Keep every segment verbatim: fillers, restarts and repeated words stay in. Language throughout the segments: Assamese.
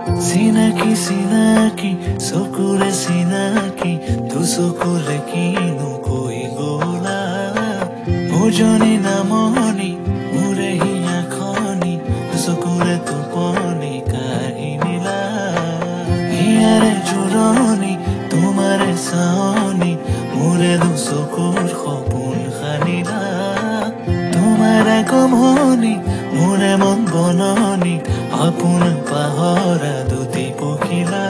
চিনাকি চিনাকি চকুৰে চিনাকি তু চকুলে কিনো কৈ গলা ভোজনী নামনি মোৰে হিয়া খনি চকুৰে টোপনি কাঢ়ি নিলা হিয়াৰে জোৰণি তোমাৰে চাৱনি মোৰে দু চকুৰ সপোন সানিলা তোমাৰ আগমনি মোৰে মন বননি আপোন পাহৰা দুটি পখিলা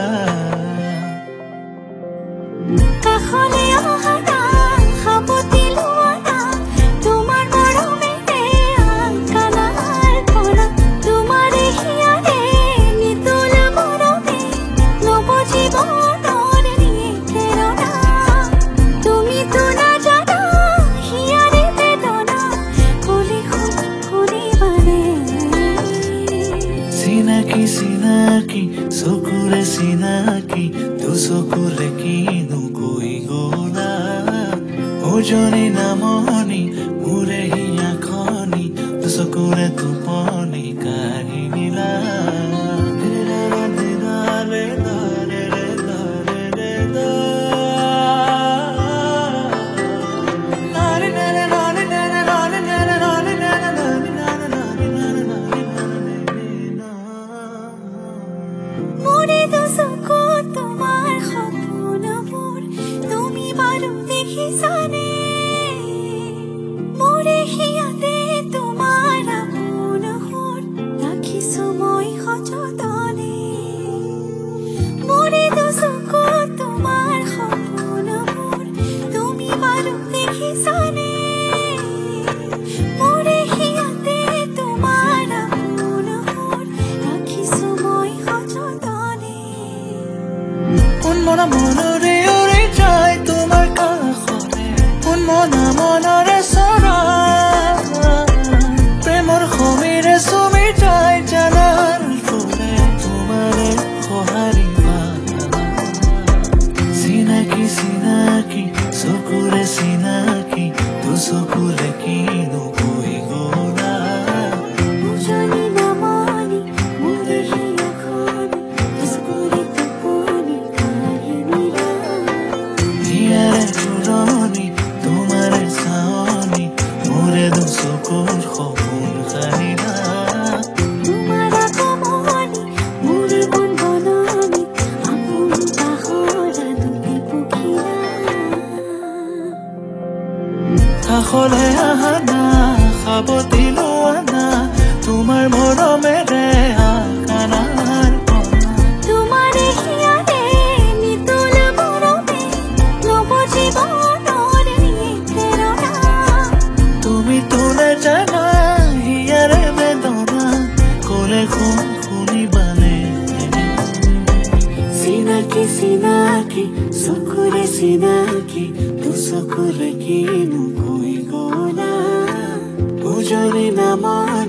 কাষলে অহা না সাবতি লোৱা না তোমাৰ মৰমেৰে আকানাৰ পৰা তোমাৰে হিয়াৰে নিতুল মৰমে নব জীৱনৰ নিখেৰনা তুমিতো নাজানা হিয়াৰে বেদনা কলি শুনিবানে চিনাকি চিনাকি চকুৰে চিনাকি তু চকুলে কিনো কৈ গলা ভোজনী নামনি মোৰে হিয়া খনি তু চকুৰে টোপনি কাঢ়ি নিলা মোৰে দুচকু তোমাৰ সপোনবোৰ তুমি বাৰু দেখিছানে মোৰে হিয়াতে তোমাৰ আপোন সুৰ ৰাখিছো মই সযতনে মোৰে দুচকু তোমাৰ সপোনবোৰ তুমি বাৰু দেখিছানে মোৰে হিয়াতে তোমাৰ আপোন সুৰ ৰাখিছো মই সযতনে কোন মনা মনৰে উৰি যায় তোমাৰ কাষলে কোন মনা মনৰে চৰা প্ৰেমৰ সমীৰে চুমি যায় জানাৰ ফুলে তোমাৰে সহাৰিবা চিনাকি চিনাকি চকুৰে চিনাকি তু চকুলে কিনো কৈ গলা ভোজনী নামনি মোৰে হিয়া খনি চকুৰে টোপনি কাঢ়ি নিলা হিয়াৰে জোৰণি তোমাৰে চাৱনি মোৰে দু চকুৰ সপোন সানিলা তোমাৰ আগমনি মোৰে মন বননি আপোন পাহৰা দুটি পখিলা কাষলে আহা না সাবতি লোৱা না তোমাৰ মৰমেৰে আকানাৰ পৰা তোমাৰে হিয়াৰে নিতুল মৰমে নব জীৱনৰ নিখেৰনা তুমিতো নাজানা হিয়াৰে বেদনা কলে শুন শুনিবানে চিনাকি চিনাকি চকুৰে চিনাকি তু চকুলে কিনো কৈ গলা ভোজনী নামনি